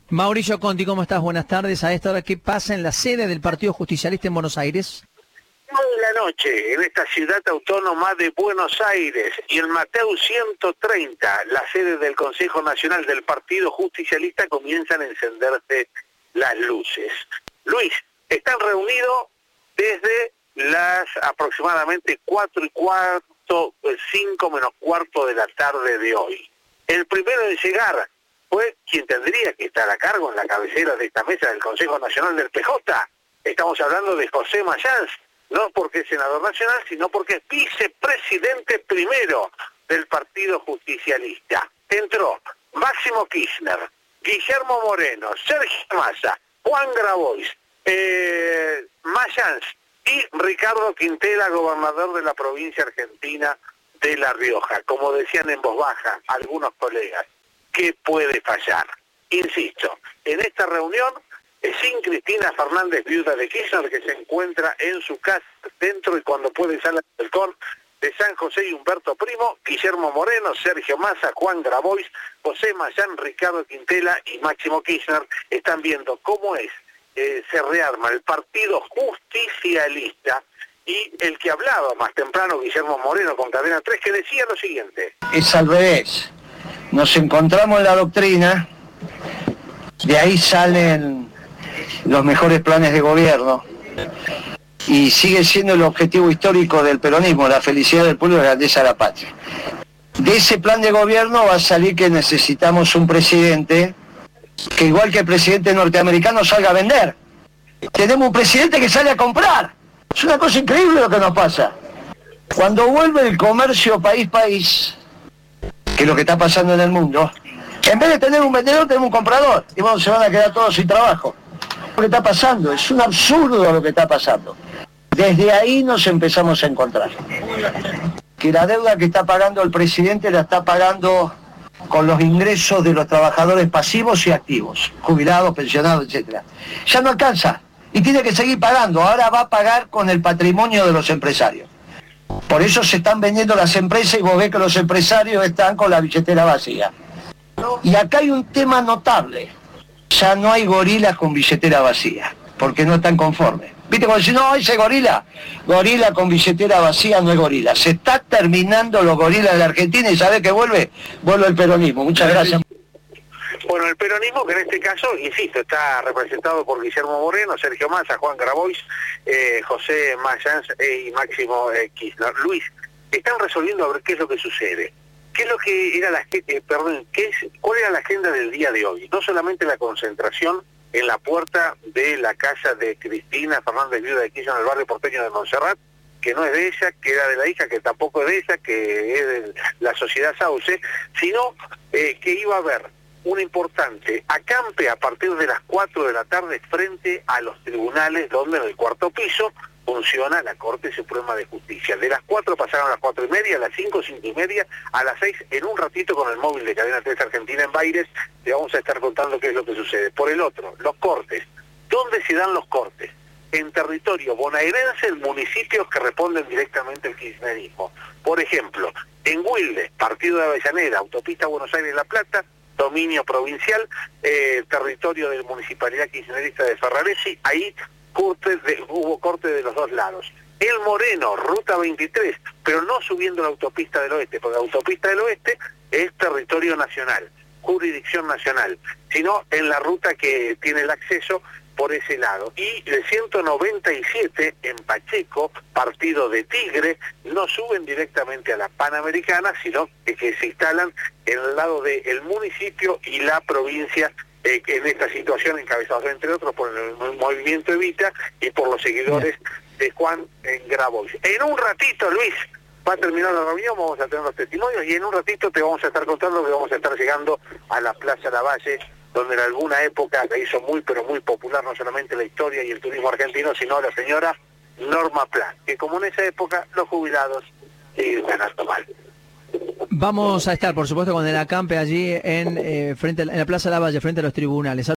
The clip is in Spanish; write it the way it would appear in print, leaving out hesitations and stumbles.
Mauricio Conti, ¿cómo estás? Buenas tardes. A esta hora, ¿qué pasa en la sede del Partido Justicialista en Buenos Aires? 9 de la noche, en esta ciudad autónoma de Buenos Aires, y en Mateu 130, la sede del Consejo Nacional del Partido Justicialista, comienzan a encenderse las luces. Luis, están reunidos desde las aproximadamente 4:15, 5 menos cuarto de la tarde de hoy. El primero en llegar fue quien tendría que estar a cargo en la cabecera de esta mesa del Consejo Nacional del PJ. Estamos hablando de José Mayans, no porque es senador nacional, sino porque es vicepresidente primero del Partido Justicialista. Entró Máximo Kirchner, Guillermo Moreno, Sergio Massa, Juan Grabois, Mayans y Ricardo Quintela, gobernador de la provincia argentina de La Rioja. Como decían en voz baja algunos colegas, ¿qué puede fallar? Insisto, en esta reunión, sin Cristina Fernández, viuda de Kirchner, que se encuentra en su casa dentro y cuando puede salir al balcón de San José y Humberto Primo, Guillermo Moreno, Sergio Massa, Juan Grabois, José Mayans, Ricardo Quintela y Máximo Kirchner están viendo cómo se rearma el Partido Justicialista. Y el que hablaba más temprano, Guillermo Moreno, con Cadena 3, que decía lo siguiente. Es al revés. Nos encontramos en la doctrina, de ahí salen los mejores planes de gobierno y sigue siendo el objetivo histórico del peronismo, la felicidad del pueblo y la grandeza de la patria. De ese plan de gobierno va a salir que necesitamos un presidente que, igual que el presidente norteamericano, salga a vender. Tenemos un presidente que sale a comprar. Es una cosa increíble lo que nos pasa. Cuando vuelve el comercio país, que es lo que está pasando en el mundo, en vez de tener un vendedor, tenemos un comprador. Y bueno, se van a quedar todos sin trabajo. Lo que está pasando, es un absurdo lo que está pasando. Desde ahí nos empezamos a encontrar. Que la deuda que está pagando el presidente la está pagando con los ingresos de los trabajadores pasivos y activos, jubilados, pensionados, etcétera. Ya no alcanza y tiene que seguir pagando. Ahora va a pagar con el patrimonio de los empresarios. Por eso se están vendiendo las empresas y vos ves que los empresarios están con la billetera vacía. Y acá hay un tema notable. Ya no hay gorilas con billetera vacía, porque no están conformes. ¿Viste cuando dicen, no, ese gorila con billetera vacía no es gorila? Se está terminando los gorilas de la Argentina y ¿sabés qué vuelve? Vuelve el peronismo. Muchas gracias. Bueno, el peronismo, que en este caso, insisto, está representado por Guillermo Moreno, Sergio Massa, Juan Grabois, José Mayans y Máximo Kirchner. Luis, están resolviendo a ver qué es lo que sucede. ¿Qué es lo que era cuál era la agenda del día de hoy? No solamente la concentración en la puerta de la casa de Cristina Fernández, viuda de Kirchner, en el barrio porteño de Montserrat, que no es de ella, que era de la hija, que tampoco es de ella, que es de la sociedad Sauce, sino que iba a haber un importante acampe a partir de las 4 de la tarde frente a los tribunales, donde en el cuarto piso funciona la Corte Suprema de Justicia. De las 4 pasaron a las 4:30, a las 5, 5:30, a las 6, en un ratito con el móvil de Cadena 3 Argentina en Baires, te vamos a estar contando qué es lo que sucede. Por el otro, los cortes. ¿Dónde se dan los cortes? En territorio bonaerense, en municipios que responden directamente al kirchnerismo. Por ejemplo, en Wilde, partido de Avellaneda, autopista Buenos Aires-La Plata, dominio provincial, territorio de la municipalidad kirchnerista de Ferraresi, ahí hubo corte de los dos lados. El Moreno, ruta 23, pero no subiendo la autopista del oeste, porque la autopista del oeste es territorio nacional, jurisdicción nacional, sino en la ruta que tiene el acceso por ese lado. Y el 197 en Pacheco, partido de Tigre, no suben directamente a la Panamericana, sino que se instalan en el lado del municipio y la provincia, en esta situación encabezados entre otros por el movimiento Evita y por los seguidores de Juan Grabois. En un ratito, Luis, va a terminar la reunión, vamos a tener los testimonios y en un ratito te vamos a estar contando que vamos a estar llegando a la Plaza Lavalle, donde en alguna época se hizo muy pero muy popular no solamente la historia y el turismo argentino, sino la señora Norma Plan, que como en esa época los jubilados siguen ganando mal. Vamos a estar, por supuesto, con el acampe allí en la Plaza Lavalle, frente a los tribunales.